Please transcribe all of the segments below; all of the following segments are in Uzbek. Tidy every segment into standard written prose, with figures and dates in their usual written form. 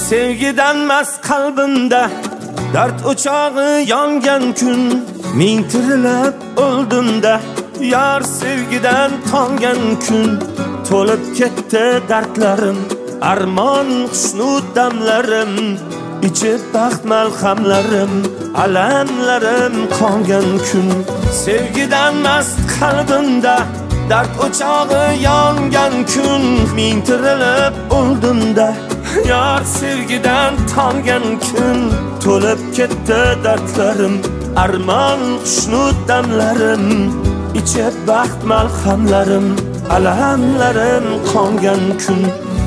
Sevgidan mast qalbimda dard o'chog'i yongan kun, ming tirilib o'ldimda yar sevgidan tongan kun. To'lib ketdi dardlarim, armon xushnud damlarim, ichib baxt malhamlarim, alamlarim qongan kun. Sevgidan mast qalbimda dard o'chog'i yongan kun, ming tirilib o'ldimda yar sevgidan tongan kun. To'lib ketdi dardlarim, armon xushnud damlarim, ichib baxt malhamlarim, alamlarim qongan kun.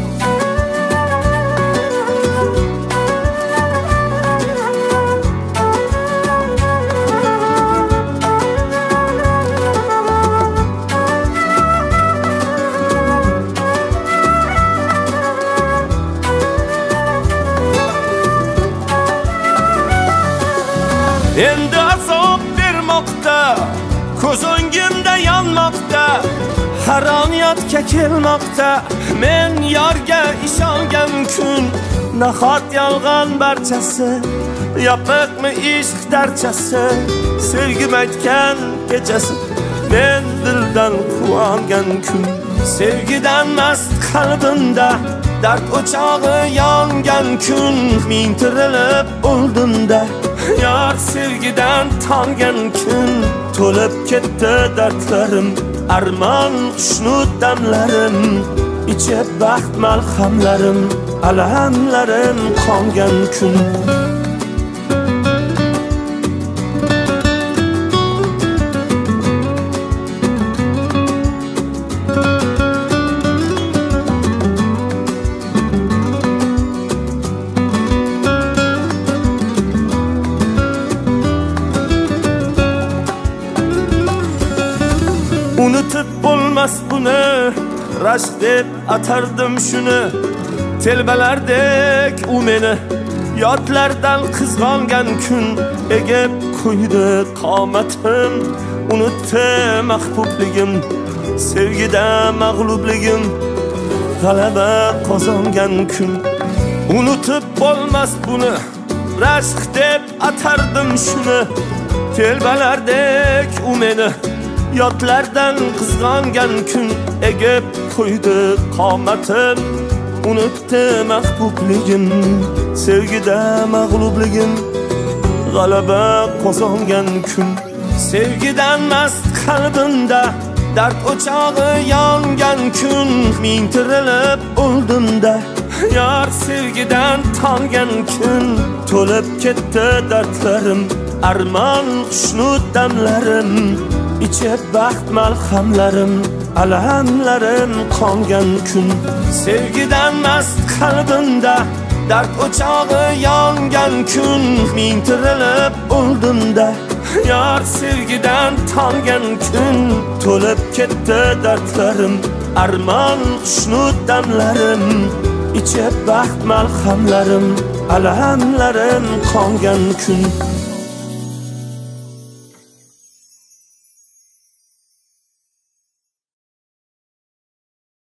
Endi azob bermoqda, ko'z o'ngimda yonmoqda, haroniyatga kelmoqda. Men yorga ishongan kun, nahot yolg'on barchasi, yopiqmi ishq darchasi. Sevgim aytgan kechasi, men dildan quvongan kun. Sevgidan mast qalbimda dard o'chog'i yongan kun, ming tirilib o'ldimda yar sevgidan tongan kun. To'lib ketdi dardlarim, armon xushnud damlarim, ichib baxt malhamlarim, alamlarim qongan kun. Unutib bo'lmas buni, rashk deb atardim shuni. Telbalardek u meni yodlardan qizg'ongan kun. Egib qo'ydi qomatim, unutdi mahbubligim, sevgida mag'lubligim, g'alaba qozongan kun. Unutib bo'lmas buni, rashk deb atardim shuni. Telbalardek u meni yodlardan qizg'ongan kun. Egib qo'ydi qomatim, unutdi mahbubligim, sevgida mag'lubligim, g'alaba qozongan kun. Sevgidan mast qalbimda dard o'chog'i yongan kun, ming tirilib o'ldimda yar sevgidan tongan kun. To'lib ketdi dardlarim, armon xushnud damlarim, ichib baxt malhamlarim, alamlarim qongan kun. Sevgidan mast qalbimda dard o'chog'i yongan kun, ming tirilib o'ldimda yar sevgidan tongan kun. To'lib ketdi dardlarim, armon xushnud damlarim, ichib baxt malhamlarim, alamlarim qongan kun.